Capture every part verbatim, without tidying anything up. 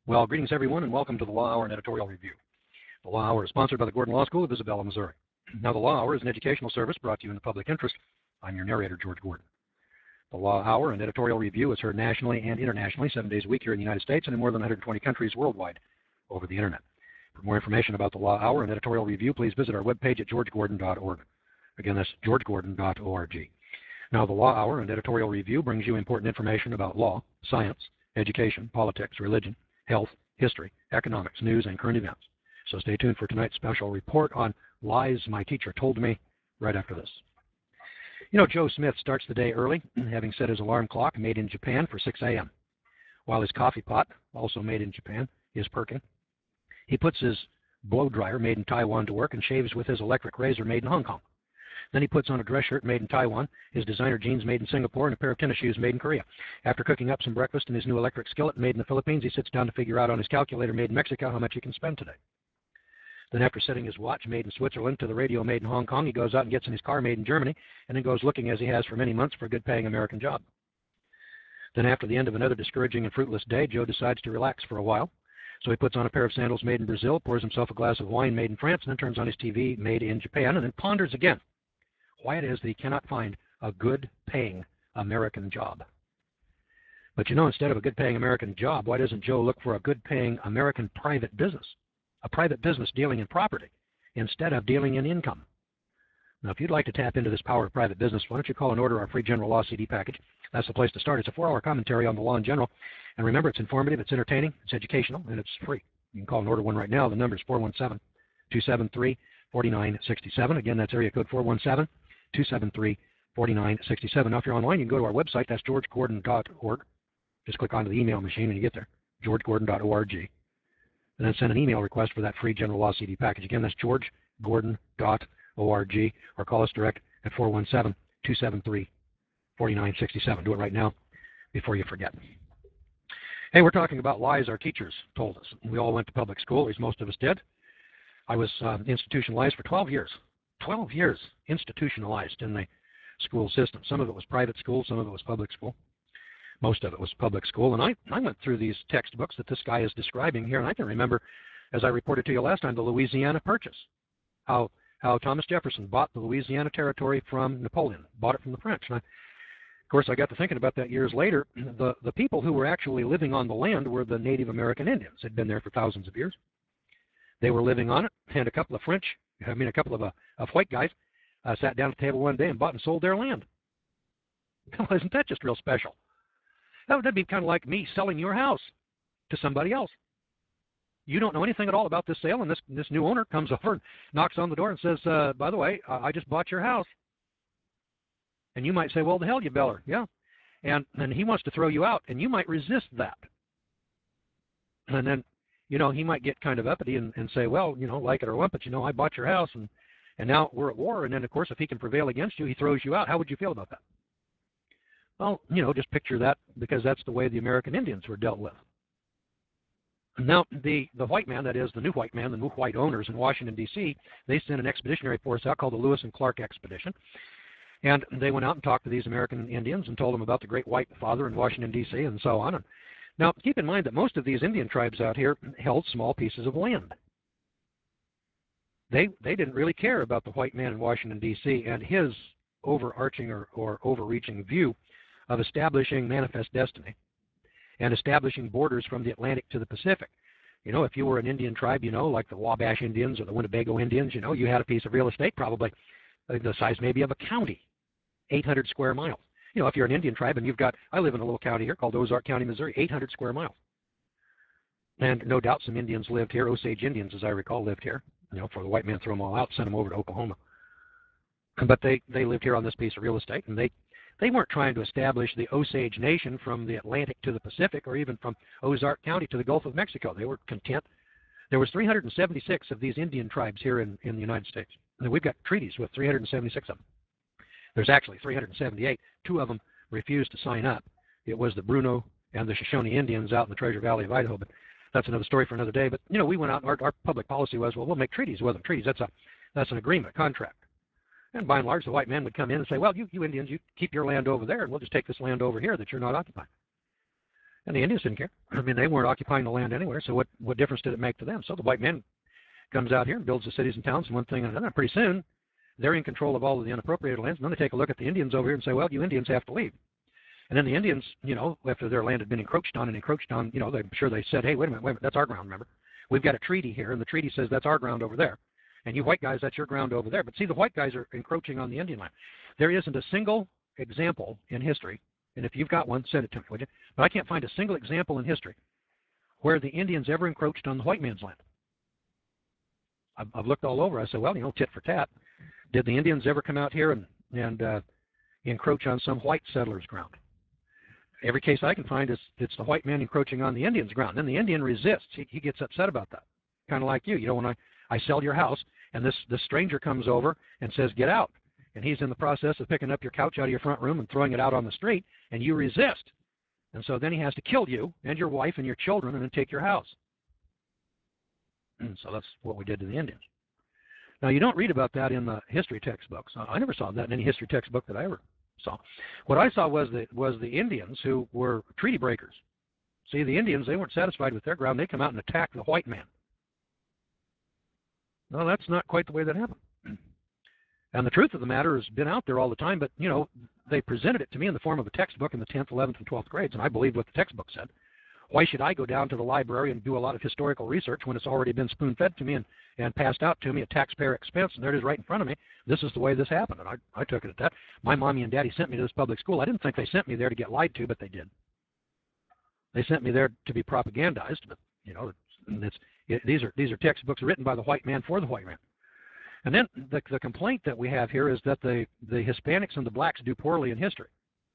Well, greetings everyone, and welcome to the Law Hour and Editorial Review. The Law Hour is sponsored by the Gordon Law School of Isabella, Missouri. Now, the Law Hour is an educational service brought to you in the public interest. I'm your narrator, George Gordon. The Law Hour and Editorial Review is heard nationally and internationally seven days a week here in the United States and in more than one hundred twenty countries worldwide over the Internet. For more information about the Law Hour and Editorial Review, please visit our webpage at george gordon dot org. Again, that's george gordon dot org. Now, the Law Hour and Editorial Review brings you important information about law, science, education, politics, religion, health, history, economics, news, and current events. So stay tuned for tonight's special report on Lies My Teacher Told Me right after this. You know, Joe Smith starts the day early, having set his alarm clock made in Japan for six a m While his coffee pot, also made in Japan, is perking, he puts his blow dryer made in Taiwan to work and shaves with his electric razor made in Hong Kong. Then he puts on a dress shirt made in Taiwan, his designer jeans made in Singapore, and a pair of tennis shoes made in Korea. After cooking up some breakfast in his new electric skillet made in the Philippines, he sits down to figure out on his calculator made in Mexico how much he can spend today. Then after setting his watch made in Switzerland to the radio made in Hong Kong, he goes out and gets in his car made in Germany, and then goes looking, as he has for many months, for a good-paying American job. Then after the end of another discouraging and fruitless day, Joe decides to relax for a while. So he puts on a pair of sandals made in Brazil, pours himself a glass of wine made in France, and then turns on his T V made in Japan, and then ponders again why it is that he cannot find a good-paying American job. But you know, instead of a good-paying American job, why doesn't Joe look for a good-paying American private business, a private business dealing in property instead of dealing in income? Now, if you'd like to tap into this power of private business, why don't you call and order our free General Law C D package? That's the place to start. It's a four-hour commentary on the law in general. And remember, it's informative, it's entertaining, it's educational, and it's free. You can call and order one right now. The number is four one seven, two seven three, four nine six seven. Again, that's area code four one seven, two seven three, four nine six seven. Now, if you're online, you can go to our website. That's george gordon dot org. Just click onto the email machine when you get there, george gordon dot org. And then send an email request for that free General Law C D package. Again, that's george gordon dot org, or call us direct at four one seven, two seven three, four nine six seven. Do it right now before you forget. Hey, we're talking about lies our teachers told us. We all went to public school, at least most of us did. I was uh, institutionalized for twelve years. twelve years institutionalized in the school system. Some of it was private school, some of it was public school. Most of it was public school. And I, I went through these textbooks that this guy is describing here, and I can remember, as I reported to you last time, the Louisiana Purchase. How how Thomas Jefferson bought the Louisiana Territory from Napoleon, bought it from the French. And I, of course, I got to thinking about that years later. The, the people who were actually living on the land were the Native American Indians. They'd been there for thousands of years. They were living on it, and a couple of French, I mean a couple of, uh, of white guys, uh, sat down at the table one day and bought and sold their land. Well, isn't that just real special? That would be kind of like me selling your house to somebody else. You don't know anything at all about this sale, and this, this new owner comes over and knocks on the door and says, uh, by the way, I just bought your house. And you might say, well, the hell you beller. Yeah. And, and he wants to throw you out, and you might resist that. And then, you know, he might get kind of uppity and, and say, well, you know, like it or lump it, you know, I bought your house, and, and now we're at war. And then, of course, if he can prevail against you, he throws you out. How would you feel about that? Well, you know, just picture that, because that's the way the American Indians were dealt with. Now, the, the white man, that is the new white man, the new white owners in Washington, D C, they sent an expeditionary force out called the Lewis and Clark Expedition. And they went out and talked to these American Indians and told them about the Great White Father in Washington, D C, and so on. And now, keep in mind that most of these Indian tribes out here held small pieces of land. They, they didn't really care about the white man in Washington, D C and his overarching or, or overreaching view of establishing manifest destiny and establishing borders from the Atlantic to the Pacific. You know, if you were an Indian tribe, you know, like the Wabash Indians or the Winnebago Indians, you know, you had a piece of real estate probably the size maybe of a county, eight hundred square miles. You know, if you're an Indian tribe and you've got, I live in a little county here called Ozark County, Missouri, eight hundred square miles. And no doubt some Indians lived here. Osage Indians, as I recall, lived here. You know, for the white man threw them all out, sent them over to Oklahoma. But they, they lived here on this piece of real estate, and they, they weren't trying to establish the Osage Nation from the Atlantic to the Pacific, or even from Ozark County to the Gulf of Mexico. They were content. There was three hundred seventy-six of these Indian tribes here in, in the United States. And we've got treaties with three hundred seventy-six of them. There's actually three hundred seventy-eight. Two of them refused to sign up. It was the Bruno and the Shoshone Indians out in the Treasure Valley of Idaho. But that's another story for another day. But, you know, we went out, and our, our public policy was, well, we'll make treaties with them. Treaties, that's, a, that's an agreement, a contract. And by and large, the white men would come in and say, well, you, you Indians, you keep your land over there, and we'll just take this land over here that you're not occupying. And the Indians didn't care. I mean, they weren't occupying the land anywhere, so what, what difference did it make to them? So the white man comes out here and builds the cities and towns and one thing and another. Pretty soon, they're in control of all of the unappropriated lands, and then they take a look at the Indians over here and say, well, you Indians have to leave. And then the Indians, you know, after their land had been encroached on and encroached on, you know, I'm sure they said, hey, wait a minute, wait a minute, that's our ground, remember? We've got a treaty here, and the treaty says that's our ground over there. And you white guys, that's your ground over there. But see, the white guys are encroaching on the Indian land. There isn't a single example in history, and if you've got one, send it to me, would you? But I can't find a single example in history where the Indians ever encroached on the white man's land. I've, I've looked all over. I said, well, you know, tit for tat. Did the Indians ever come out here and, and uh, encroach on some white settler's ground? Every case I can find is it's the white man encroaching on the Indian's ground. Then the Indian resists. He, he gets upset about that. Kind of like you. You know, when I, I sell your house and this, this stranger comes over and says, get out. And he's in the process of picking up your couch out of your front room and throwing it out on the street, and you resist. And so then he has to kill you and your wife and your children and then take your house. And so that's what we did to the Indians. Now, you don't read about that in the history textbooks. I never saw that in any history textbook that I ever saw. What I saw was the, was the Indians who were treaty breakers. See, the Indians, they weren't satisfied with their ground. They come out and attack the white man. No, that's not quite the way that happened. And the truth of the matter has been out there all the time, but, you know, they presented it to me in the form of a textbook in the tenth, eleventh, and twelfth grades, and I believed what the textbook said. Why should I go down to the library and do a lot of historical research when it's already been spoon-fed to me and, and passed out to me at taxpayer expense, and there it is right in front of me? This is the way this happened, and I, I took it at that. My mommy and daddy sent me to this public school. I didn't think they sent me there to get lied to, but they did. They sent me there to be propagandized, but, you know, it's, it, these are these are textbooks written by the white man for the white man. And then the, the complaint that we have here is that the, the Hispanics and the blacks do poorly in history.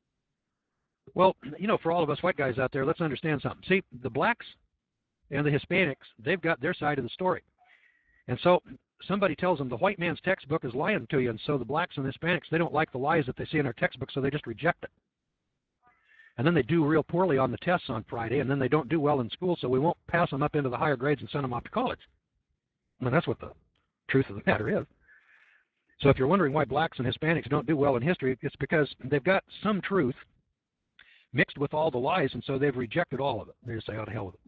Well, you know, for all of us white guys out there, let's understand something. See, the blacks and the Hispanics, they've got their side of the story. And so somebody tells them the white man's textbook is lying to you, and so the blacks and the Hispanics, they don't like the lies that they see in our textbook, so they just reject it. And then they do real poorly on the tests on Friday, and then they don't do well in school, so we won't pass them up into the higher grades and send them off to college. And that's what the truth of the matter is. So if you're wondering why blacks and Hispanics don't do well in history, it's because they've got some truth mixed with all the lies, and so they've rejected all of it. They just say, oh, to hell with it.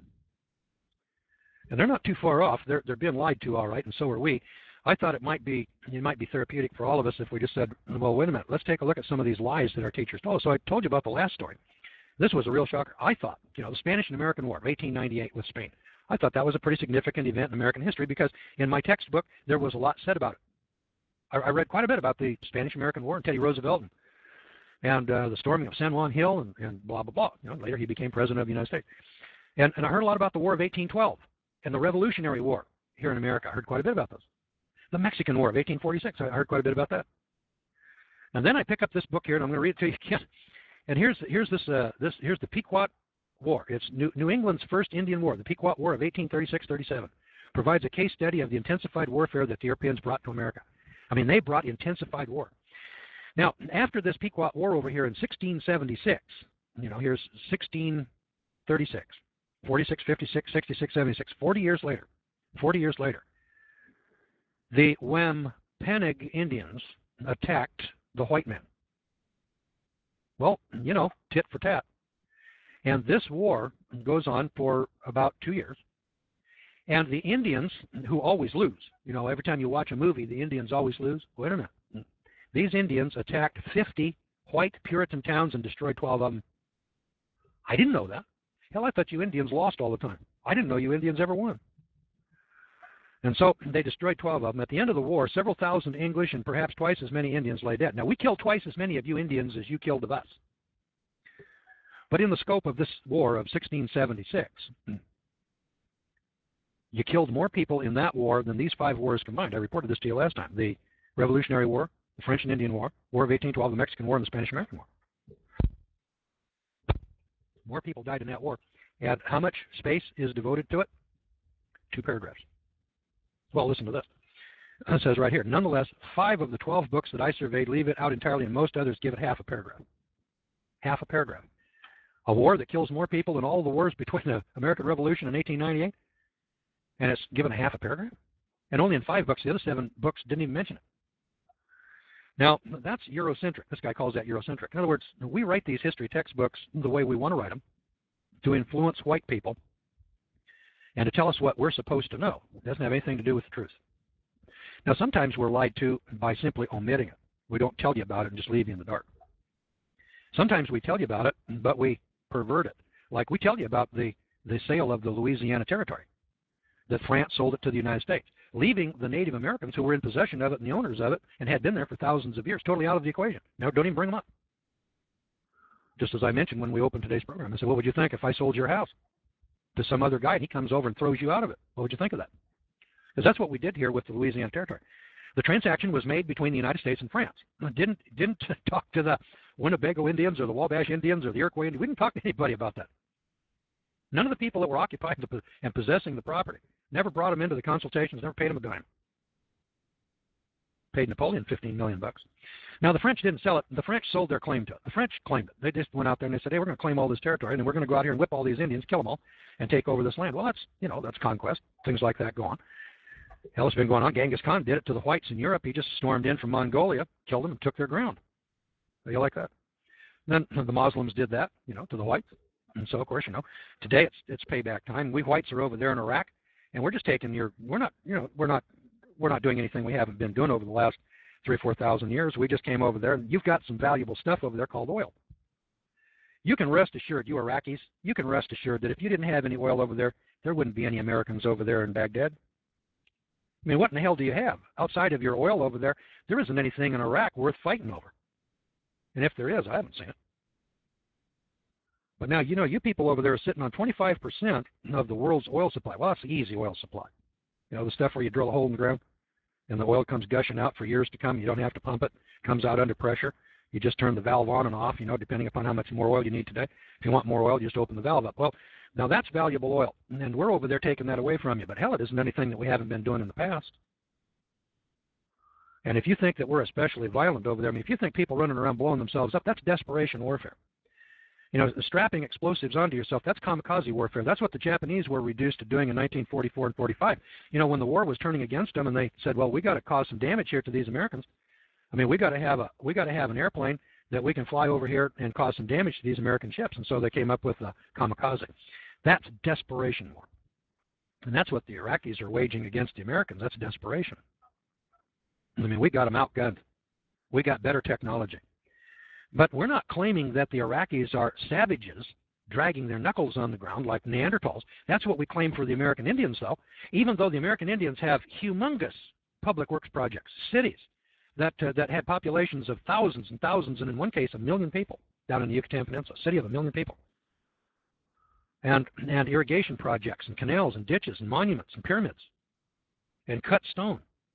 And they're not too far off. They're, they're being lied to, all right, and so are we. I thought it might be it might be therapeutic for all of us if we just said, well, wait a minute, let's take a look at some of these lies that our teachers told us. So I told you about the last story. This was a real shocker. I thought, you know, the Spanish and American War of eighteen ninety-eight with Spain. I thought that was a pretty significant event in American history because in my textbook there was a lot said about it. I, I read quite a bit about the Spanish-American War and Teddy Roosevelt and, and uh, the storming of San Juan Hill and, and blah, blah, blah. You know, later he became president of the United States. And, and I heard a lot about the War of eighteen twelve and the Revolutionary War here in America. I heard quite a bit about those. The Mexican War of eighteen forty-six, I heard quite a bit about that. And then I pick up this book here, and I'm going to read it to you again. And here's here's this uh, this here's the Pequot War. It's New, New England's first Indian War. The Pequot War of eighteen thirty-six thirty-seven provides a case study of the intensified warfare that the Europeans brought to America. I mean, they brought intensified war. Now, after this Pequot War over here in sixteen seventy-six, you know, here's sixteen thirty-six, forty-six, fifty-six, sixty-six, seventy-six, forty years later, forty years later, the Wampanoag Indians attacked the white men. Well, you know, tit for tat. And this war goes on for about two years. And the Indians, who always lose, you know, every time you watch a movie, the Indians always lose. Wait a minute. These Indians attacked fifty white Puritan towns and destroyed twelve of them. I didn't know that. Hell, I thought you Indians lost all the time. I didn't know you Indians ever won. And so they destroyed twelve of them. At the end of the war, several thousand English and perhaps twice as many Indians lay dead. Now, we killed twice as many of you Indians as you killed of us. But in the scope of this war of sixteen seventy-six, you killed more people in that war than these five wars combined. I reported this to you last time. The Revolutionary War, the French and Indian War, War of eighteen twelve, the Mexican War, and the Spanish-American War. More people died in that war. And how much space is devoted to it? Two paragraphs. Well, listen to this. It says right here, nonetheless, five of the twelve books that I surveyed leave it out entirely, and most others give it half a paragraph. Half a paragraph. A war that kills more people than all the wars between the American Revolution and eighteen ninety-eight, and it's given a half a paragraph? And only in five books. The other seven books didn't even mention it. Now, that's Eurocentric. This guy calls that Eurocentric. In other words, we write these history textbooks the way we want to write them. to influence white people and to tell us what we're supposed to know. It doesn't have anything to do with the truth. Now, sometimes we're lied to by simply omitting it. We don't tell you about it and just leave you in the dark. Sometimes we tell you about it, but we pervert it. Like we tell you about the, the sale of the Louisiana Territory, that France sold it to the United States, leaving the Native Americans who were in possession of it and the owners of it and had been there for thousands of years totally out of the equation. Now, don't even bring them up. Just as I mentioned when we opened today's program, I said, what would you think if I sold your house to some other guy and he comes over and throws you out of it? What would you think of that? Because that's what we did here with the Louisiana Territory. The transaction was made between the United States and France. It didn't, didn't talk to the Winnebago Indians or the Wabash Indians or the Iroquois Indians. We didn't talk to anybody about that. None of the people that were occupying the, and possessing the property never brought them into the consultations, never paid them a dime. Paid Napoleon fifteen million bucks. Now, the French didn't sell it. The French sold their claim to it. The French claimed it. They just went out there and they said, hey, we're going to claim all this territory, and then we're going to go out here and whip all these Indians, kill them all, and take over this land. Well, that's, you know, that's conquest. Things like that go on. Hell, it's been going on. Genghis Khan did it to the whites in Europe. He just stormed in from Mongolia, killed them, and took their ground. How do you like that? And then the Muslims did that, you know, to the whites. And so, of course, you know, today it's it's payback time. We whites are over there in Iraq, and we're just taking your. We're not, you know, we're not, we're not doing anything we haven't been doing over the last three or four thousand years. We just came over there, and you've got some valuable stuff over there called oil. You can rest assured, you Iraqis, you can rest assured that if you didn't have any oil over there, there wouldn't be any Americans over there in Baghdad. I mean, what in the hell do you have outside of your oil over there? There isn't anything in Iraq worth fighting over. And if there is, I haven't seen it. But now, you know, you people over there are sitting on twenty-five percent of the world's oil supply. Well, that's the easy oil supply. You know, the stuff where you drill a hole in the ground and the oil comes gushing out for years to come. You don't have to pump it. It comes out under pressure. You just turn the valve on and off, you know, depending upon how much more oil you need today. If you want more oil, you just open the valve up. Well, now that's valuable oil, and we're over there taking that away from you. But hell, it isn't anything that we haven't been doing in the past. And if you think that we're especially violent over there, I mean, if you think people running around blowing themselves up, that's desperation warfare. You know, strapping explosives onto yourself, that's kamikaze warfare. That's what the Japanese were reduced to doing in nineteen forty-four and forty-five. You know, when the war was turning against them and they said, well, we got to cause some damage here to these Americans. I mean, we got to have a we got to have an airplane that we can fly over here and cause some damage to these American ships. And so they came up with uh, kamikaze. That's desperation war. And that's what the Iraqis are waging against the Americans. That's desperation. I mean, we got them outgunned. We got better technology. But we're not claiming that the Iraqis are savages dragging their knuckles on the ground like Neanderthals. That's what we claim for the American Indians, though, even though the American Indians have humongous public works projects, cities that uh, that had populations of thousands and thousands, and in one case, a million people down in the Yucatan Peninsula, a city of a million people. And, and irrigation projects and canals and ditches and monuments and pyramids and cut stone.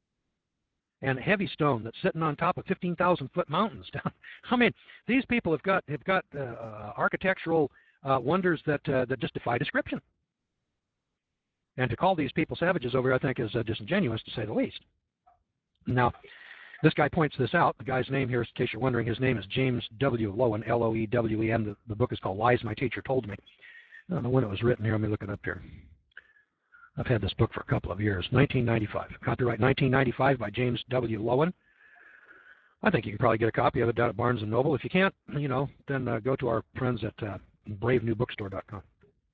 And heavy stone that's sitting on top of fifteen thousand foot mountains down. I mean, these people have got have got uh, uh, architectural uh, wonders that uh, that just defy description. And to call these people savages over, I think, is uh, disingenuous to say the least. Now, this guy points this out. The guy's name here, in case you're wondering, his name is James W. Loewen, L O E W E N. The, the book is called Lies My Teacher Told Me. I don't know when it was written here. Let me look it up here. I've had this book for a couple of years. nineteen ninety-five. Copyright nineteen ninety-five by James W. Loewen. I think you can probably get a copy of it down at Barnes and Noble. If you can't, you know, then uh, go to our friends at uh, brave new bookstore dot com.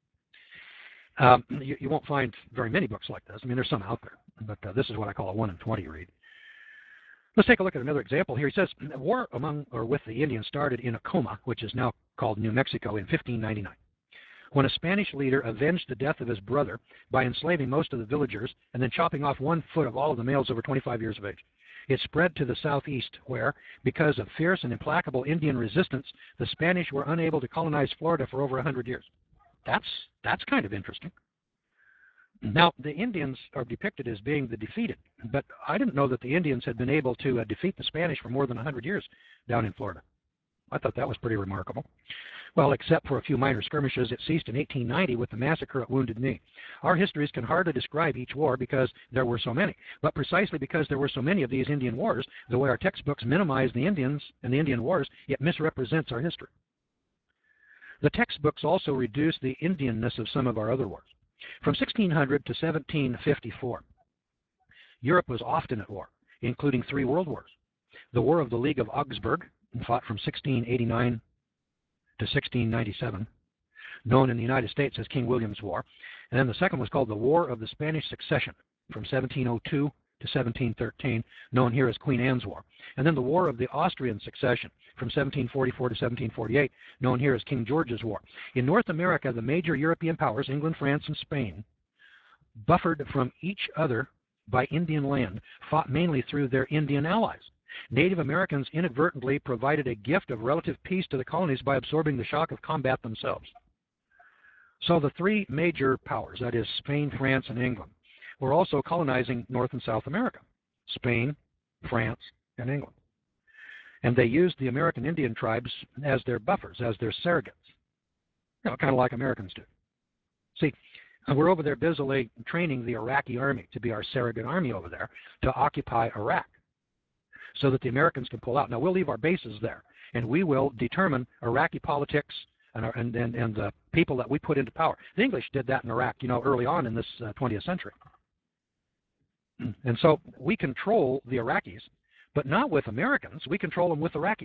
Um, you, you won't find very many books like this. I mean, there's some out there, but uh, this is what I call a one in twenty read. Let's take a look at another example here. He says, war among or with the Indians started in Acoma, which is now called New Mexico, in fifteen ninety-nine. When a Spanish leader avenged the death of his brother by enslaving most of the villagers and then chopping off one foot of all of the males over twenty-five years of age. It spread to the southeast where, because of fierce and implacable Indian resistance, the Spanish were unable to colonize Florida for over one hundred years. That's, that's kind of interesting. Now, the Indians are depicted as being the defeated, but I didn't know that the Indians had been able to uh, defeat the Spanish for more than one hundred years down in Florida. I thought that was pretty remarkable. Well, except for a few minor skirmishes, it ceased in eighteen ninety with the massacre at Wounded Knee. Our histories can hardly describe each war because there were so many. But precisely because there were so many of these Indian wars, the way our textbooks minimize the Indians and the Indian wars, it misrepresents our history. The textbooks also reduce the Indianness of some of our other wars. From sixteen hundred to seventeen fifty-four, Europe was often at war, including three world wars. The War of the League of Augsburg, fought from sixteen eighty-nine to sixteen ninety-seven. known in the United States as King William's War. And then the second was called the War of the Spanish Succession from seventeen oh two to seventeen thirteen, known here as Queen Anne's War. And then the War of the Austrian Succession from seventeen forty-four to seventeen forty-eight, known here as King George's War. In North America, the major European powers, England, France, and Spain, buffered from each other by Indian land, fought mainly through their Indian allies. Native Americans inadvertently provided a gift of relative peace to the colonies by absorbing the shock of combat themselves. So the three major powers, that is Spain, France, and England, were also colonizing North and South America. Spain, France, and England. And they used the American Indian tribes as their buffers, as their surrogates. You know, kind of like Americans do. See, we're over there busily training the Iraqi army to be our surrogate army over there to occupy Iraq so that the Americans can pull out. Now, we'll leave our bases there, and we will determine Iraqi politics and, our, and, and, and the people that we put into power. The English did that in Iraq, you know, early on in this uh, twentieth century. And so we control the Iraqis, but not with Americans. We control them with Iraqis.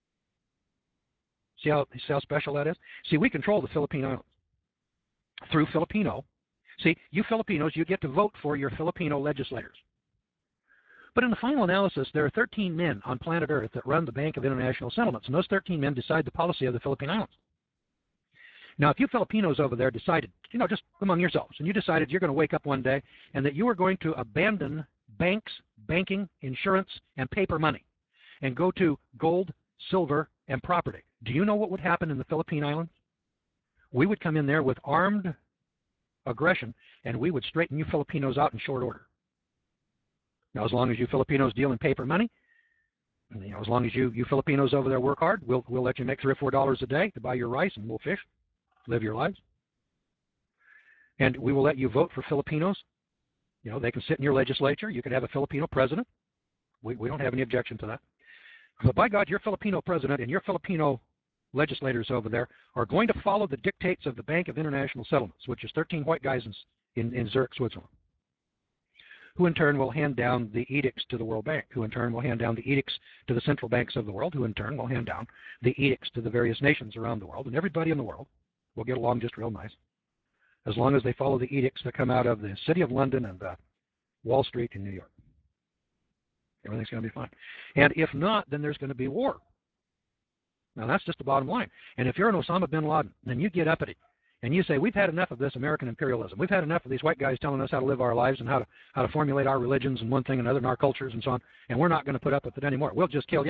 See how, see how special that is? See, we control the Philippine Islands through Filipino. See, you Filipinos, you get to vote for your Filipino legislators. But in the final analysis, there are thirteen men on planet Earth that run the Bank of International Settlements, and those thirteen men decide the policy of the Philippine Islands. Now, if you Filipinos over there decided, you know, just among yourselves, and you decided you're going to wake up one day and that you are going to abandon banks, banking, insurance, and paper money and go to gold, silver, and property, do you know what would happen in the Philippine Islands? We would come in there with armed aggression, and we would straighten you Filipinos out in short order. Now, as long as you Filipinos deal in paper money, you know, as long as you, you Filipinos over there work hard, we'll, we'll let you make three or four dollars a day to buy your rice, and we'll fish, live your lives. And we will let you vote for Filipinos. You know, they can sit in your legislature. You can have a Filipino president. We, we don't have any objection to that. But by God, your Filipino president and your Filipino legislators over there are going to follow the dictates of the Bank of International Settlements, which is thirteen white guys in, in, in Zurich, Switzerland, who in turn will hand down the edicts to the World Bank, who in turn will hand down the edicts to the central banks of the world, who in turn will hand down the edicts to the various nations around the world, and everybody in the world will get along just real nice, as long as they follow the edicts that come out of the City of London and uh, Wall Street in New York. Everything's going to be fine. And if not, then there's going to be war. Now, that's just the bottom line. And if you're an Osama bin Laden, then you get uppity, and you say, we've had enough of this American imperialism. We've had enough of these white guys telling us how to live our lives and how to, how to formulate our religions and one thing and another and our cultures and so on, and we're not going to put up with it anymore. We'll just kill you.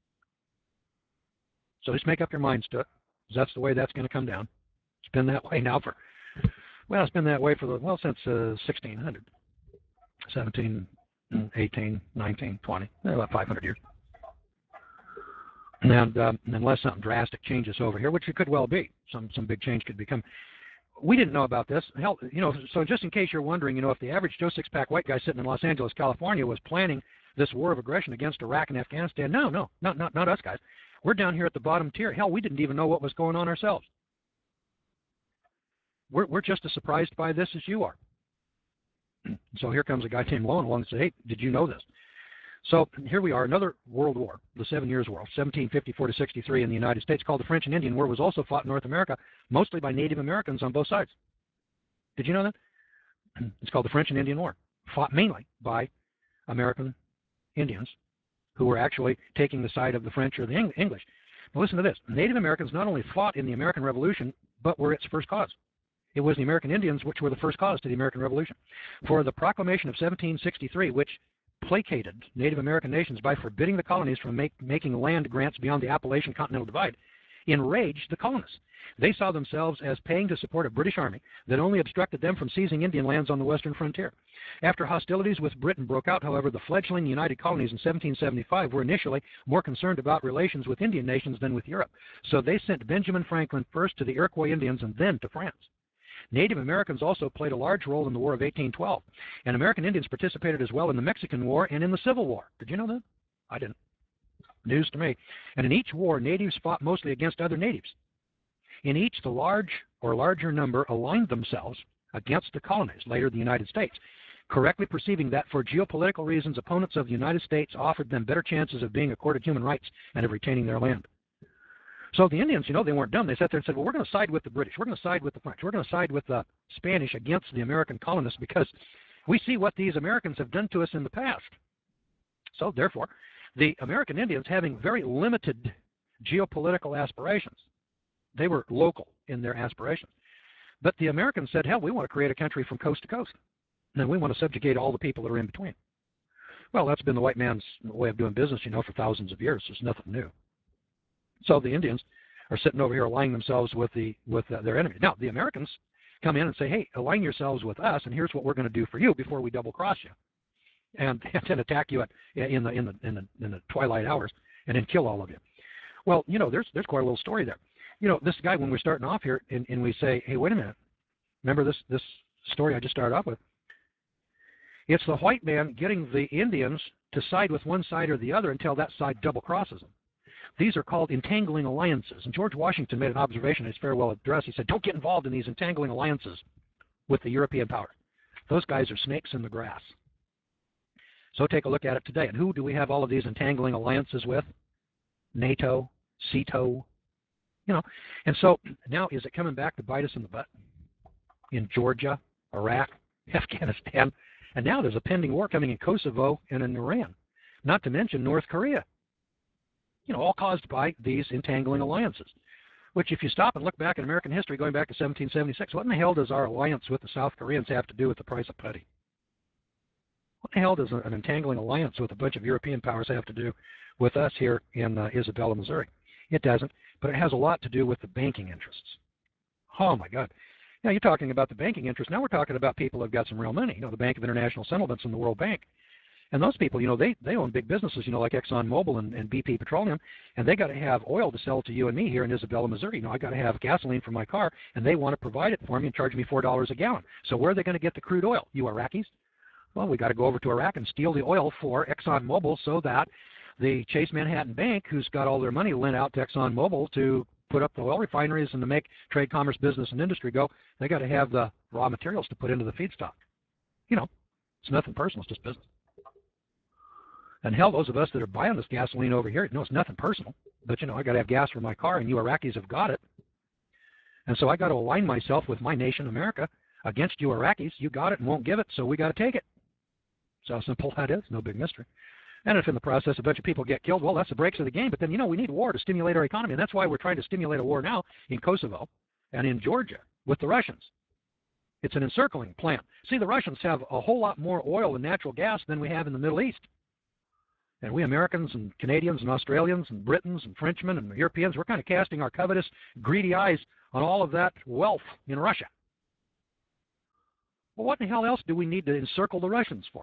So just make up your minds to it, because that's the way that's going to come down. It's been that way now for, well, it's been that way for, the well, since uh, sixteen hundred, seventeen, eighteen, nineteen, twenty, about five hundred years. And um, unless something drastic changes over here, which it could well be, some some big change could become. We didn't know about this. Hell, you know, so just in case you're wondering, you know, if the average Joe Sixpack white guy sitting in Los Angeles, California, was planning this war of aggression against Iraq and Afghanistan, no, no, not not not us guys. We're down here at the bottom tier. Hell, we didn't even know what was going on ourselves. We're we're just as surprised by this as you are. So here comes a guy named Lowen along and says, hey, did you know this? So here we are, another world war, the Seven Years' War, seventeen fifty-four to sixty-three in the United States, called the French and Indian War, was also fought in North America, mostly by Native Americans on both sides. Did you know that? It's called the French and Indian War, fought mainly by American Indians who were actually taking the side of the French or the English. Now listen to this. Native Americans not only fought in the American Revolution, but were its first cause. It was the American Indians which were the first cause to the American Revolution. For the Proclamation of seventeen sixty-three, which placated Native American nations by forbidding the colonies from make, making land grants beyond the Appalachian Continental Divide, enraged the colonists. They saw themselves as paying to support a British army that only obstructed them from seizing Indian lands on the western frontier. After hostilities with Britain broke out, however, the fledgling United Colonies in seventeen seventy-five were initially more concerned about relations with Indian nations than with Europe. So they sent Benjamin Franklin first to the Iroquois Indians and then to France. Native Americans also played a large role in the War of eighteen twelve, and American Indians participated as well in the Mexican War and in the Civil War. Did you know that? I didn't. News to me. And in each war, natives fought mostly against other natives. In each, the large or larger number aligned themselves against the colonies, later the United States, correctly perceiving that for geopolitical reasons, opponents of the United States offered them better chances of being accorded human rights and of retaining their land. So the Indians, you know, they weren't dumb. They sat there and said, well, we're going to side with the British. We're going to side with the French. We're going to side with the Spanish against the American colonists because we see what these Americans have done to us in the past. So therefore, the American Indians, having very limited geopolitical aspirations, they were local in their aspirations. But the Americans said, hell, we want to create a country from coast to coast. And we want to subjugate all the people that are in between. Well, that's been the white man's way of doing business, you know, for thousands of years. There's nothing new. So the Indians are sitting over here aligning themselves with the with uh, their enemies. Now, the Americans come in and say, hey, align yourselves with us, and here's what we're going to do for you before we double-cross you. And, and then attack you at, in, the, in, the, in, the, in the twilight hours and then kill all of you. Well, you know, there's, there's quite a little story there. You know, this guy, when we're starting off here and, and we say, hey, wait a minute, remember this, this story I just started off with? It's the white man getting the Indians to side with one side or the other until that side double crosses them. These are called entangling alliances. And George Washington made an observation in his farewell address. He said, don't get involved in these entangling alliances with the European powers. Those guys are snakes in the grass. So take a look at it today. And who do we have all of these entangling alliances with? NATO, SEATO, you know. And so now is it coming back to bite us in the butt? In Georgia, Iraq, Afghanistan, and now there's a pending war coming in Kosovo and in Iran, not to mention North Korea. You know, all caused by these entangling alliances, which if you stop and look back in American history, going back to seventeen seventy-six, what in the hell does our alliance with the South Koreans have to do with the price of putty? What the hell does an entangling alliance with a bunch of European powers have to do with us here in uh, Isabella, Missouri? It doesn't, but it has a lot to do with the banking interests. Oh, my God. Now, you're talking about the banking interests. Now we're talking about people who have got some real money, you know, the Bank of International Settlements and the World Bank. And those people, you know, they, they own big businesses, you know, like ExxonMobil and, and B P Petroleum, and they got to have oil to sell to you and me here in Isabella, Missouri. You know, I got to have gasoline for my car, and they want to provide it for me and charge me four dollars a gallon. So where are they going to get the crude oil? You Iraqis? Well, we got to go over to Iraq and steal the oil for ExxonMobil so that the Chase Manhattan Bank, who's got all their money lent out to ExxonMobil to put up the oil refineries and to make trade, commerce, business, and industry go, they got to have the raw materials to put into the feedstock. You know, it's nothing personal. It's just business. And hell, those of us that are buying this gasoline over here, you know, it's nothing personal. But, you know, I got to have gas for my car, and you Iraqis have got it. And so I got to align myself with my nation, America, against you Iraqis. You got it and won't give it, so we got to take it. So how simple that is. No big mystery. And if in the process a bunch of people get killed, well, that's the breaks of the game. But then, you know, we need war to stimulate our economy. And that's why we're trying to stimulate a war now in Kosovo and in Georgia with the Russians. It's an encircling plan. See, the Russians have a whole lot more oil and natural gas than we have in the Middle East. And we Americans and Canadians and Australians and Britons and Frenchmen and Europeans, we're kind of casting our covetous, greedy eyes on all of that wealth in Russia. Well, what in the hell else do we need to encircle the Russians for?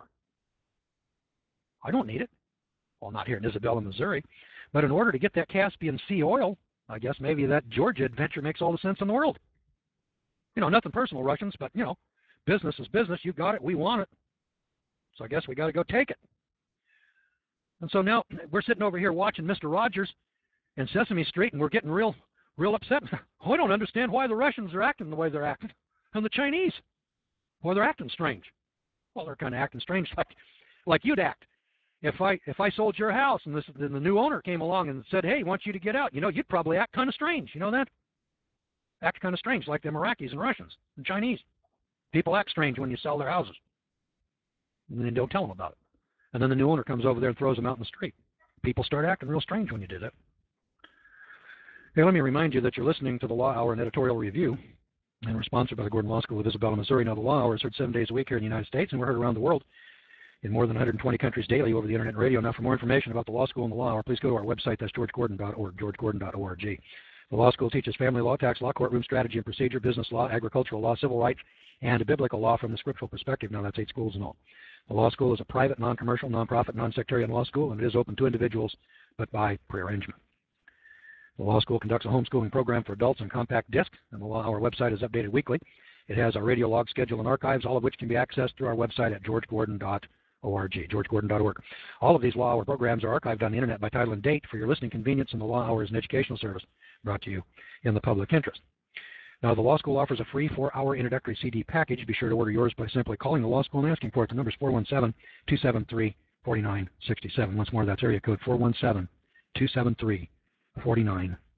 I don't need it. Well, not here in Isabella, Missouri. But in order to get that Caspian Sea oil, I guess maybe that Georgia adventure makes all the sense in the world. You know, nothing personal, Russians, but, you know, business is business. You got it. We want it. So I guess we got to go take it. And so now we're sitting over here watching Mister Rogers and Sesame Street, and we're getting real, real upset. I don't understand why the Russians are acting the way they're acting, and the Chinese, why they're acting strange. Well, they're kind of acting strange like, like you'd act. If I if I sold your house and, this, and the new owner came along and said, hey, I want you to get out, you know, you'd probably act kind of strange. You know that? Act kind of strange like them Iraqis and Russians and Chinese. People act strange when you sell their houses. And then don't tell them about it. And then the new owner comes over there and throws them out in the street. People start acting real strange when you do that. Hey, let me remind you that you're listening to the Law Hour and Editorial Review, and we're sponsored by the Gordon Law School of Isabella, Missouri. Now, the Law Hour is heard seven days a week here in the United States, and we're heard around the world in more than one hundred twenty countries daily over the Internet and radio. Now, for more information about the Law School and the Law Hour, please go to our website. That's george gordon dot org, george gordon dot org. The Law School teaches family law, tax law, courtroom strategy and procedure, business law, agricultural law, civil rights, and biblical law from the scriptural perspective. Now, that's eight schools in all. The Law School is a private, non-commercial, non-profit, non-sectarian law school, and it is open to individuals, but by prearrangement. The Law School conducts a homeschooling program for adults on compact disc, and the Law Hour website is updated weekly. It has our radio log schedule and archives, all of which can be accessed through our website at george gordon dot org, george gordon dot org. All of these Law Hour programs are archived on the Internet by title and date for your listening convenience, and the Law Hour is an educational service brought to you in the public interest. Now, the Law School offers a free four-hour introductory C D package. Be sure to order yours by simply calling the Law School and asking for it. The number is four one seven, two seven three, four nine six seven. Once more, that's area code four one seven, two seven three, four nine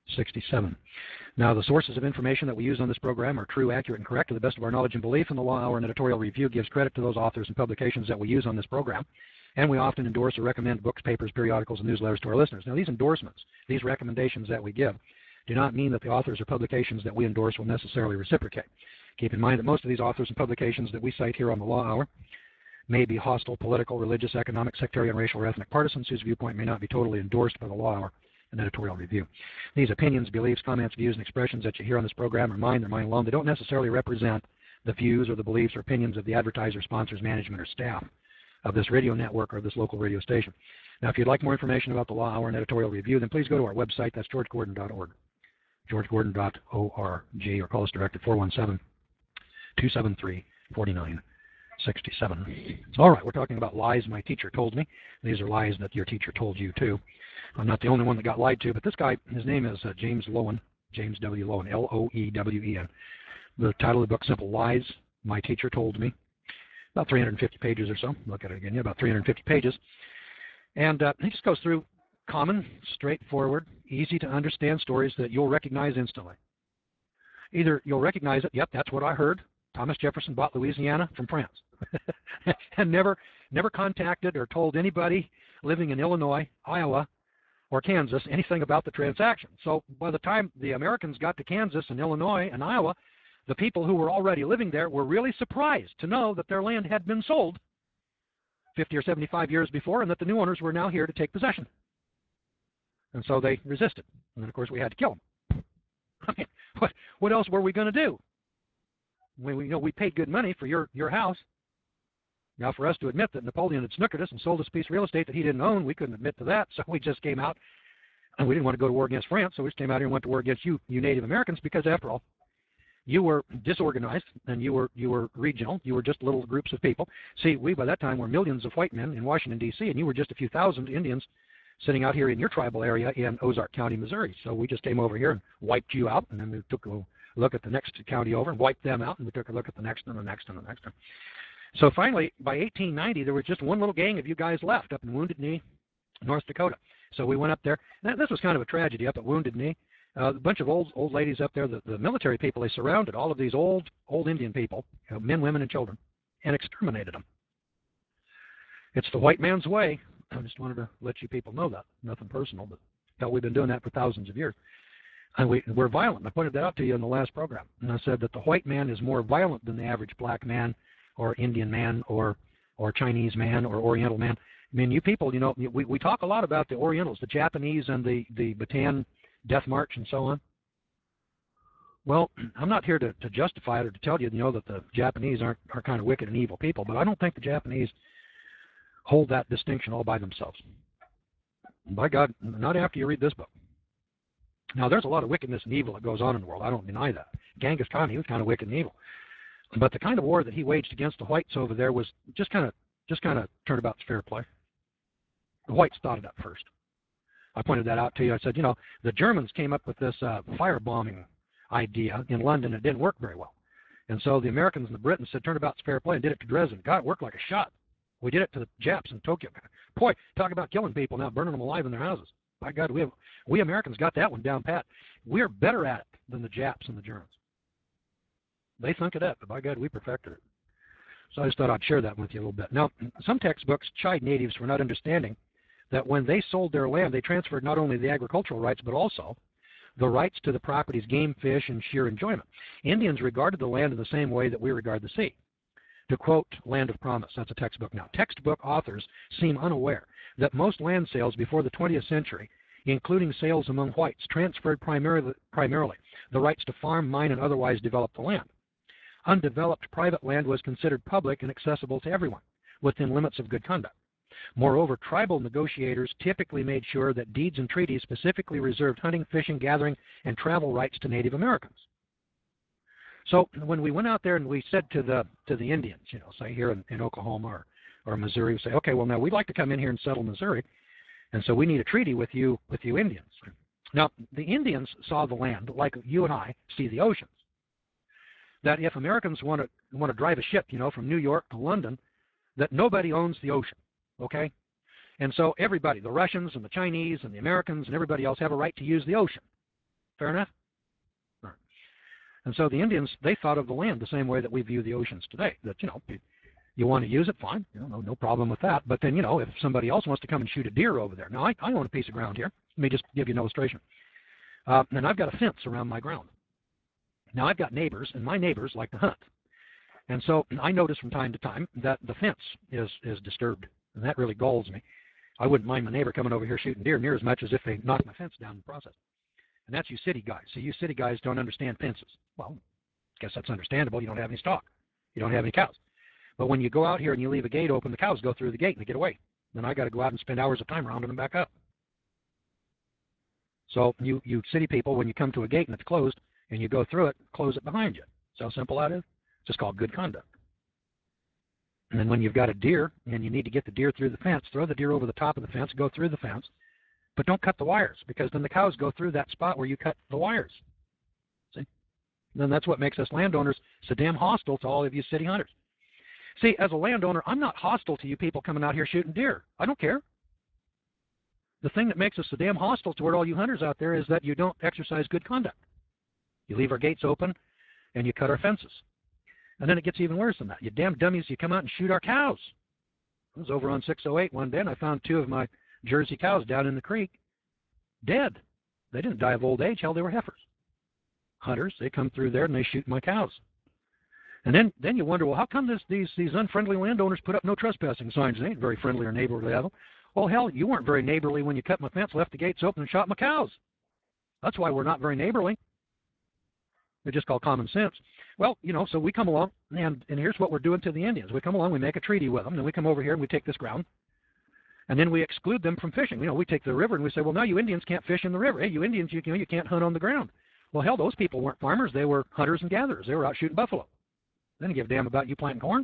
sixty-seven. Now, the sources of information that we use on this program are true, accurate, and correct to the best of our knowledge and belief, and the Law Hour and Editorial Review gives credit to those authors and publications that we use on this program. And we often endorse or recommend books, papers, periodicals, and newsletters to our listeners. Now, these endorsements, these recommendations that we give, do not mean that the authors or publications that we endorse will necessarily reciprocate. Keep in mind that most of these authors and publications that we cite here on the Law Hour may be hostile, political, religious, economic, sectarian, racial, or ethnic partisans whose viewpoint may not be totally endorsed by the Law Hour and Editorial Review. These opinions, beliefs, comments, views, and expressions that you hear on this program are mine. They're mine alone. They don't necessarily represent the views or the beliefs or opinions of the advertiser, sponsors, management, or staff of this radio network or this local radio station. Now, if you'd like more information about the Law Hour and Editorial Review, then please go to our website. That's george gordon dot org, george gordon dot org, or call us direct at four one seven, two seven three, four nine six seven. All right, we're talking about lies my teacher told me. These are lies that your teacher told you, too. I'm not the only one that got lied to, but this guy, his name is uh, James Loewen, James W. Loewen, L O E W E N. The title of the book, Simple Lies My Teacher Told Me. About three hundred fifty pages or so. Look at it again. Yeah, about three hundred fifty pages. And uh, he just goes through common, straightforward, easy to understand stories that you'll recognize instantly. Either you'll recognize it, yep, that's what I heard. Thomas Jefferson bought Louisiana from France. And never, never contacted or told anybody living in Illinois, Iowa, or Kansas anything about the transaction. So by the time the Americans got to Kansas and Illinois and Iowa, the people who were already living there were really surprised to know that their land had been sold fifty or seventy-five years before and that the new owners were now here to take possession. And so they resisted. And then, of course, we had to kill them. I mean, what, what else were we going to do? We, we, you know, we paid good money for your, your house. Now, for us to admit that Napoleon had snookered us and sold us a piece of real estate that he didn't own, we couldn't admit to that. So we just came out, and we didn't want to go to war against France, so we just came out here and went to war against you, you Native Americans, because after all, you were disorganized and you were you were regional. You were just little groups of people. See, we by that time were millions of white men in Washington, D C, and you were just a few thousand Indians sitting out here in your tribal area in Ozark County, Missouri. So we just came over here and wiped you out, and then we took a look at the next county over and wiped them out, and we took a look at the next and the next and the next one. So finally, by eighteen ninety, there was just one little gang of you guys left up in Wounded Knee, North Dakota. So we went up there. And this was kind of a tragedy up at Wounded Knee. Uh, a bunch of old old ladies up there, the, the military people, they surrounded all of these old old Indian people, you know, men, women, and children, and exterminated them. It's the white man's way. I just wanted to let you people know that. Nothing personal, but hell, we've been doing that for thousands of years. And we, we're violent. I pointed that out to you in the last program. And I said that the white man is more violent than the average black man or Indian man or or Chinese man or Oriental man. I mean, you people, you know, we, we talk a lot about the Orientals, the Japanese and the, the Bataan Death March and so on. Well, I'm not here to, to justify it or to tell you, you know, that the Japanese aren't are kind of wicked and evil people, but I don't think the Japanese hold that distinction all by themselves. By God, not after you read this book. Now, there's a lot of wickedness and evil that goes on in the world. I don't deny that. Genghis Khan, he was kind of wicked and evil. But the kind of war that he waged against the whites over there was just kind of just kind of turnabout fair play. The whites thought it up first. I pointed that out to you. I said, you know, the Germans came up with this uh, firebombing idea in London. It didn't work very well. And so the Americans and the Britons said, turnabout's fair play, and did it to Dresden. God, it worked like a shot. We did it to the Japs in Tokyo. Boy, talk about killing people now, burning them alive in their houses. By God, we have, we Americans got that one down pat. We're better at it than the Japs and the Germans. They think it up, but by God, we perfected it. So I just thought I'd share that with you a little bit. Now, some textbooks chide natives for not understanding that when they sold their land, they transferred not only the agricultural rights, but also the rights to the property's game, fish, and sheer enjoyment. Indians regarded the land in the same way that we regard the sea. To quote Land of Promise, that's a textbook now, textbook authors seem unaware that most land sales before the twentieth century, including sales among whites, transferred primarily, primarily the rights to farm, mine, and otherwise develop the land. Undeveloped private land was considered public and accessible to everyone within limits of good conduct. Moreover, tribal negotiators typically made sure that deeds and treaties specifically reserved hunting, fishing, gathering, and travel rights to Native Americans. So when we went out there and we said to the to the Indians, you know, say here in, in Oklahoma or, or Missouri, we say, okay, well, now we'd like to come in here and settle Missouri, and so we need a treaty with you with you Indians. Now, the Indians saw the land like you and I see the oceans. That if Americans want to want to drive a ship, you know, from New York to London, that nobody owns the ocean, okay? And so everybody, the Russians and the Chinese and the Americans and everybody else have a right to use the ocean. Fair enough? Right. And so the Indians, they thought of the land the same way that we view the oceans today. That, you know, you, you want to use it, fine. You know, no, no problem with that. But then, you know, if somebody else wants to come and shoot a deer over there. Now, I, I own a piece of ground here. Let me just give you an illustration. Uh, and I've got a fence around my ground. Now, I've got neighbors, and my neighbors like to hunt. And so I notice from time to time that the fence is, is disturbed, and that really galls me. I wouldn't mind my neighbor coming over here shooting deer near as much as if they knocked my fence down in the process. And that's you city guys. So you city guys don't understand fences. Well, I guess that's understandable. You don't have any stock. You don't have any cows. But when you go out here and you leave a gate open, the cows go through the gate and they get away. Then I got to go out and spend hours of time rounding them back up. So you, you city people, when you come to a gate and it's closed and you go through it, close it behind you. See how simple that is? It's just called good conduct. And then when you've got a deer and you need to get the deer through the fence, throw the deer over the top of the fence, go through the fence, but don't cut the wires, because then the cows go through that spot where you cut the wires. See? And then that's what makes us landowners so damn hostile to all of you city hunters. See, as a landowner, I'm not hostile to you people coming out here shooting deer. I don't care. The thing that makes us so damn hostile toward all you hunters out there is that you don't exercise good conduct. You leave our gates open and you cut our fences. And then it gets even worse than that. You damn dummies, you come out and shoot our cows. I was over on six oh eight one day and I found two of my Jersey cows down in the creek, dead. They didn't die of old age. Hell, they were heifers. Hunters, they come through there and they shoot my cows. And then, then you wonder, well, how come this, these, these unfriendly landowners put up no trespassing signs? They ain't very friendly or neighborly of them. Well, hell, you weren't very neighborly when you cut my fence, left the gates open, and shot my cows. That's why we're not very neighborly. They're just called common sense. Well, you know, so we come along, and, and here's what we're doing to the Indians. We come along, we make a treaty with them, then we come over here and we take this ground, and then we exclude them from fishing. You know, we take the river and we say, well, now you Indians can't fish in the river. Hey, you Indians, you, you know, you can't hunt on the ground. Well, hell, those people weren't farmers. They were hunters and gatherers. They were out shooting buffalo. They didn't give a damn about you planting corn.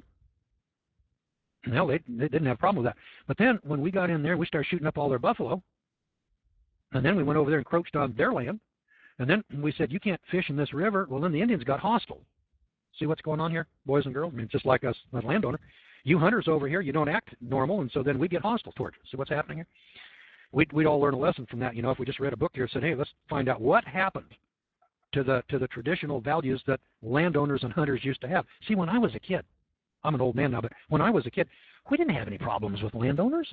Hell, they, they didn't have a problem with that. But then when we got in there, we started shooting up all their buffalo, and then we went over there and encroached on their land, and then we said, you can't fish in this river. Well, then the Indians got hostile. See what's going on here, boys and girls? I mean, just like us, as landowner. You hunters over here, you don't act normal, and so then we get hostile towards you. See what's happening here? We'd, we'd all learn a lesson from that. You know, if we just read a book here and said, hey, let's find out what happened to the to the traditional values that landowners and hunters used to have. See, when I was a kid, I'm an old man now, but when I was a kid, we didn't have any problems with landowners.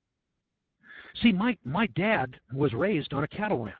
See, my, my dad was raised on a cattle ranch,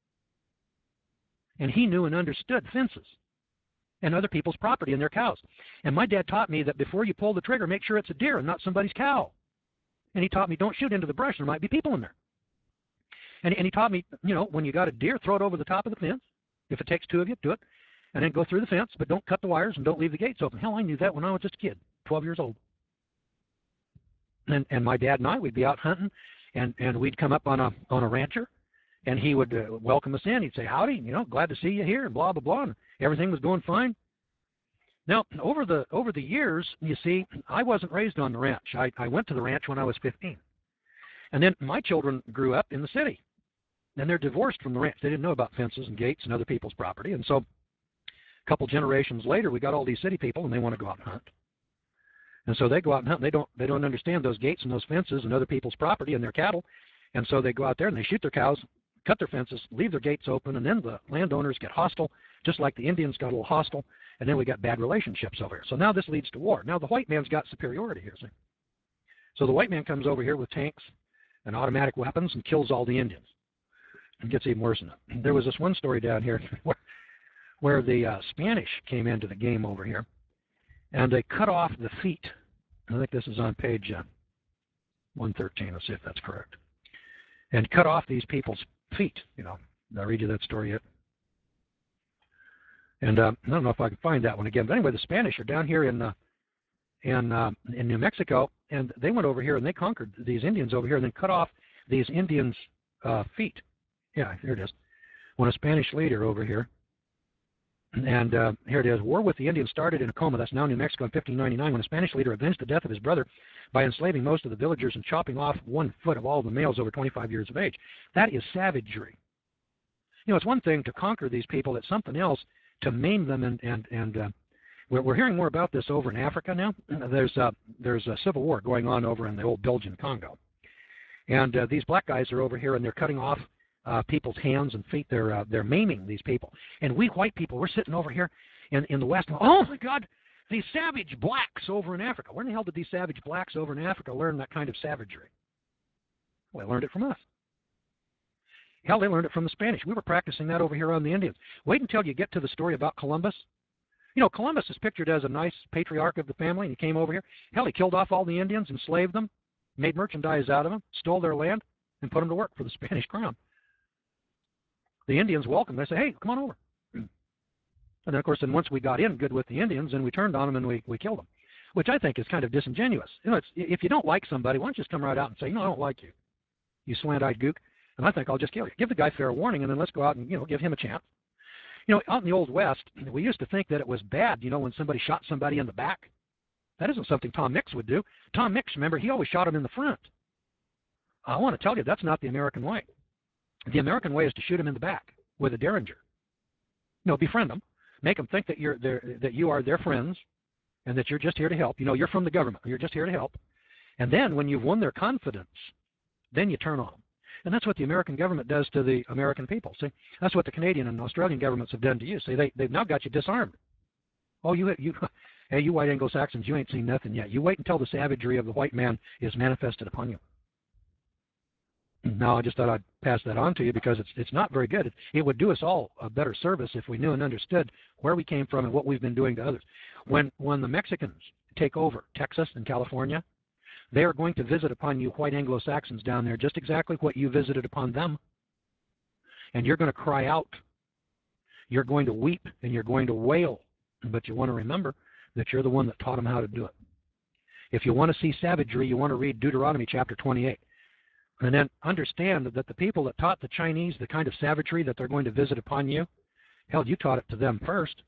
and he knew and understood fences and other people's property and their cows. And my dad taught me that before you pull the trigger, make sure it's a deer and not somebody's cow. And he taught me, don't shoot into the brush. There might be people in there. And, and he taught me, you know, when you got a deer, throw it over the top of the fence. If it takes two of you, do it. And then go through the fence, but don't cut the wires and don't leave the gates open. Hell, I knew that when I was just a kid, twelve years old. And, and my dad and I, we'd be out hunting, and, and we'd come up on a on a rancher, and he would uh, welcome us in. He'd say, howdy, you know, glad to see you here, and blah, blah, blah. And everything was going fine. Now, over the over the years, you see, I wasn't raised on the ranch. I, I went to the ranch when I was fifteen. And then my children grew up in the city. And they're divorced from the ranch. They didn't know about fences and gates and other people's property. And so a couple generations later, we got all these city people, and they want to go out and hunt. And so they go out and hunt. And they don't they don't understand those gates and those fences and other people's property and their cattle. And so they go out there and they shoot their cows, cut their fences, leave their gates open, and then the landowners get hostile, just like the Indians got a little hostile, and then we got bad relationships over here. So now this leads to war. Now the white man's got superiority here. See? So the white man comes over here with tanks and automatic weapons and kills all the Indians. It gets even worse than that. There was this one story down here where, where the uh, Spanish came into the game over here, and they cut off the feet. I think this is on page uh, one thirteen. Let's see if that's correct. And cut off these people's feet. You know, did I read you that story yet? And uh, I don't know if I can find that one again. But anyway, the Spanish are down here in uh, in uh, in New Mexico, and they went over here and they conquered these Indians over here, and then cut off these Indians' uh, feet. Yeah, here it is. When a Spanish leader over here, and uh, here it is, war with the Indians started in Acoma, that's now New Mexico, in fifteen ninety-nine, when a Spanish leader avenged the death of his brother by enslaving most of the villagers and chopping off one foot of all the males over twenty-five years of age. That is savagery. You know, it's one thing to conquer these people, it's something else to maim them, and, and, and uh, we're, we're hearing more about this over in Africa now. There's, uh, there's a civil war going on over in the old Belgian Congo. And uh, these black guys are over here, and they're cutting off uh, people's hands and feet. They're uh, they're maiming these people. And we white people, we're sitting over here in, in the West. And, oh, my God, these savage blacks over in Africa. Where in the hell did these savage blacks over in Africa learn that kind of savagery? Well, they learned it from us. Hell, they learned it from the Spanish. We were practicing that over here on the Indians. Wait until you get to the story about Columbus. You know, Columbus is pictured as a nice patriarch of the family, and he came over here. Hell, he killed off all the Indians, enslaved them, made merchandise out of them, stole their land, and put them to work for the Spanish crown. The Indians welcomed them. They said, hey, come on over. And then, of course, then once we got in good with the Indians, and we turned on them and we, we killed them, which I think is kind of disingenuous. You know, it's, if you don't like somebody, why don't you just come right out and say, no, I don't like you, you slant-eyed gook, and I think I'll just kill you. Give the guy fair warning, and then let's go out and, you know, give him a chance. You know, out in the Old West, we used to think that it was bad, you know, when somebody shot somebody in the back. That isn't something Tom Mix would do. Tom Mix, remember, he always shot him in the front. I want to tell you, that's not the American way. The American way is to shoot him in the back with a Derringer. You know, befriend them. Make them think that you're their, that you are their friends and that you're just here to help. You know, you're from the government. You're just here to help. And then when you've won their confidence, then you turn on them. And that's what the American government does to the American people. See, that's what the Canadian and Australian governments have done to you. See, they, they've now got you disarmed. Oh, you, you, hey, you white Anglo-Saxons, you ain't seen nothing yet. You wait until the savagery of the white man is manifested upon you. Now, I just thought I'd pass that on to you because it's it's not very good. It, it would do us all a better service if we knew and understood where we came from and what we've been doing to others. When when the Mexicans take over Texas and California, they are going to visit upon you white Anglo-Saxons down there just exactly what you visited upon them. And you're going to cry out. You're going to weep and you're going to wail. But you want to remember that you're the one that taught them how to do it. If you want to see savagery, you want to read Deuteronomy chapter twenty-eight. And then understand that the people that taught the Chinese the kind of savagery that they're going to visit upon you, hell, you taught it to them first.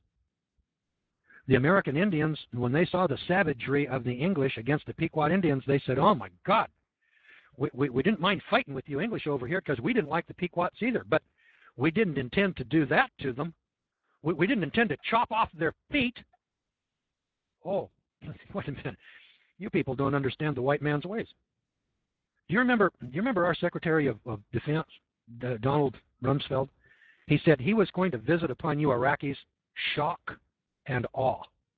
The American Indians, when they saw the savagery of the English against the Pequot Indians, they said, oh, my God, we, we, we didn't mind fighting with you English over here because we didn't like the Pequots either, but we didn't intend to do that to them. We, we didn't intend to chop off their feet. Oh, wait a minute. You people don't understand the white man's ways. Do you remember, do you remember our Secretary of, of Defense, uh, Donald Rumsfeld? He said he was going to visit upon you Iraqis shock and awe.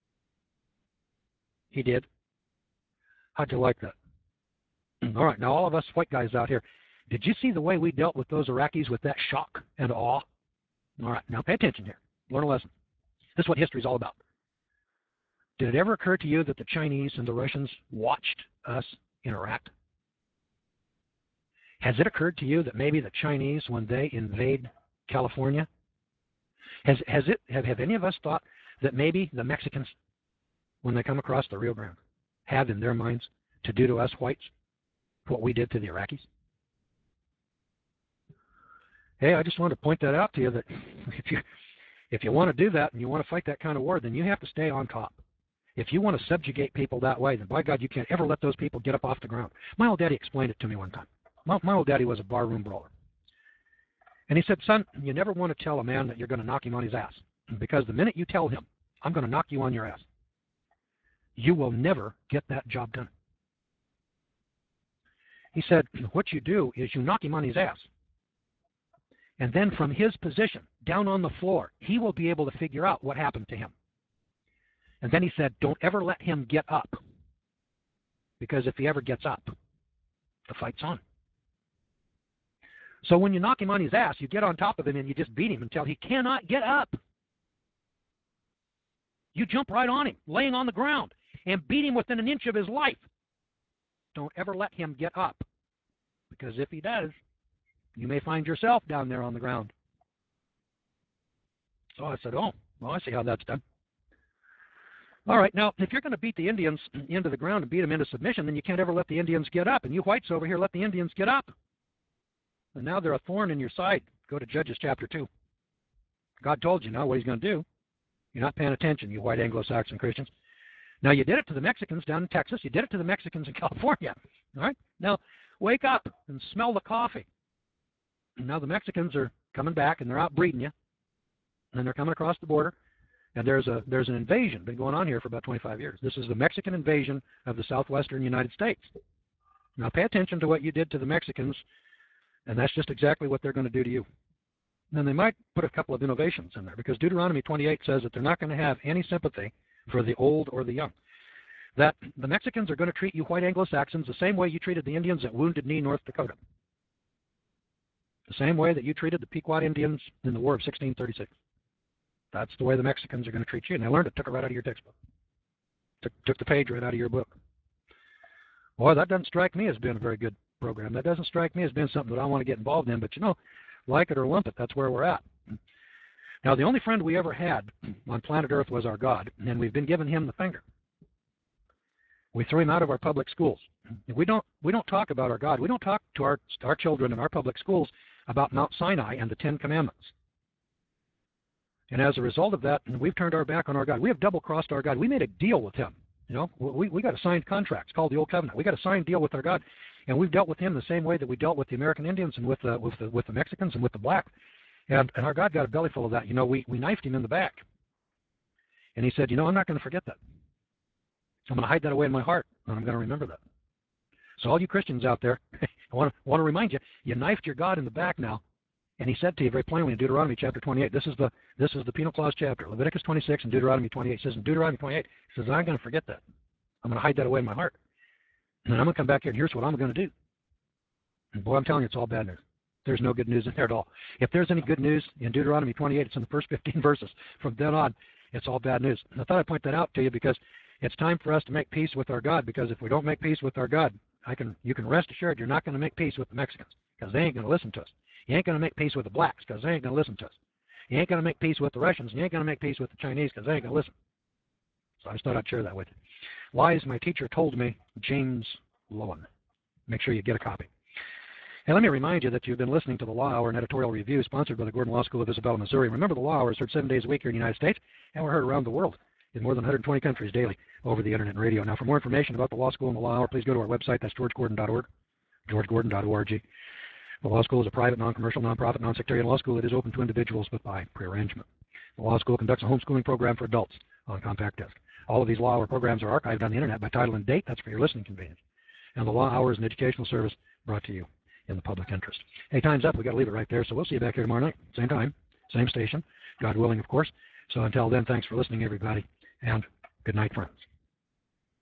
He did. How'd you like that? All right, now all of us white guys out here, did you see the way we dealt with those Iraqis with that shock and awe? All right, now pay attention here. Learn a lesson. This is what history is all about. Did it ever occur to you that the Chinese and the Russians watched us in Iraq? Has it occurred to you that maybe the Chinese, when they invade California, has has it have, have any of us thought that maybe the Mexicans, when they come across the Rio Grande, have in their minds to do to us whites what we did to the Iraqis? Hey, I just wanted to point that out to you that if you if you want to do that and you want to fight that kind of war, then you have to stay on top. If you want to subjugate people that way, then by God, you can't ever let those people get up off the ground. My old daddy explained it to me one time. My, my old daddy was a barroom brawler. And he said, son, you never want to tell a man that you're going to knock him on his ass. Because the minute you tell him, I'm going to knock you on your ass, you will never get that job done. He said, what you do is you knock him on his ass. And then from his position, down on the floor, he will be able to figure out what happened to him. And then he said, don't ever let him get up. Because if he ever gets up, the fight's on. So when you knock him on his ass, you get on top of him and you just beat him until he cannot get up. You jump right on him, laying on the ground, and beat him within an inch of his life. Don't ever let him get up. Because if he does, you may find yourself down there on the ground. So I said, oh, well, I see how that's done. All right, now, if you're going to beat the Indians into the ground and beat them into submission, then you can't ever let the Indians get up. And you whites over here let the Indians get up. And now they're a thorn in your side. Go to Judges chapter two. God told you now what he's going to do. You're not paying attention, you white Anglo-Saxon Christians. Now, you did it to the Mexicans down in Texas. You did it to the Mexicans in California. All right? Now, wake up and smell the coffee. And now the Mexicans are coming back, and they're out breeding you. And they're coming across the border. And there's a there's an invasion been going on here for about twenty-five years. This is the Mexican invasion of the southwestern United States. Now, pay attention to what you did to the Mexicans And that's just exactly what they're going to do to you. And then they might put a couple of innovations in there, because Deuteronomy twenty-eight says that they're not going to have any sympathy for the old or the young. That the Mexicans are going to treat you white Anglo-Saxons the same way you treated the Indians at Wounded Knee, North Dakota. The same way that you treated the Pequot Indians in the War of sixteen thirty-six. That's the way the Mexicans are going to treat you. And they learned it, took it right out of your textbook. Took, took the page right out of your book. Boy, that doesn't strike me as being a very good program. That doesn't strike me as being something that I want to get involved in. But, you know, like it or lump it, that's where we're at. Now, the only friend we ever had on planet Earth was our God, and we've been giving him the finger. We threw him out of our public schools. We don't, we don't talk about our God. We don't talk to our, our children in our public schools about Mount Sinai and the Ten Commandments. And as a result of that, we've turned our back on our God. We have double-crossed our God. We made a deal with him. You know, we, we got a signed contract. It's called the Old Covenant. We got a signed deal with our God, and we've dealt with him the same way that we dealt with the American Indians and with the, with the, with the Mexicans and with the black. And, and our God got a belly full of that. You know, we, we knifed him in the back. And he said, you know, I'm not going to forget that. I'm going to hide that away in my heart, and I'm going to remember that. So all you Christians out there, I want to, want to remind you, you knifed your God in the back now. And he said to you very plainly in Deuteronomy chapter twenty-eight, this is the this is the penal clause chapter. Leviticus twenty-six and Deuteronomy twenty-eight says in Deuteronomy twenty-eight, he says, I'm going to forget that. I'm going to hide that away in my heart. And then I'm going to come back here, and here's what I'm going to do. And boy, I'm telling you, it's all bad news. There's no good news in there at all. If there's any good news in Deuteronomy twenty-eight, it's in the first fifteen verses. From then on, it's all bad news. And I thought I'd point that out to you because it's time for us to make peace with our God, because if we don't make peace with our God, I can you can rest assured you're not going to make peace with the Mexicans, because they ain't going to listen to us. You ain't going to make peace with the blacks, because they ain't going to listen to us. You ain't going to make peace with the Russians, and you ain't going to make peace with the Chinese, because they ain't going to listen. So I just thought I'd share that with you. Lies my teacher told me, James Lowen. Make sure you get a copy. And let me remind you that you've been listening to the Law Hour, an editorial review sponsored by the Gordon Law School of Isabella, Missouri. Remember, the Law Hour is heard seven days a week here in the United States, and we're heard around the world in more than one hundred twenty countries daily over the internet and radio. Now, for more information about the Law School and the Law Hour, please go to our website. That's george gordon dot org, george gordon dot org. The Law School is a private, non-commercial, non-profit, non-sectarian law school that is open to individuals, but by prearrangement. The Law School conducts a homeschooling program for adults on compact disc. All of these Law Hour programs are archived on the internet by title and date. That's for your listening convenience. And the Law Hour is an educational service brought to you in the public interest. Hey, time's up. We've got to leave it right there. So we'll see you back here tomorrow night. Same time, same station, God willing, of course. So until then, thanks for listening, everybody, and good night, friends.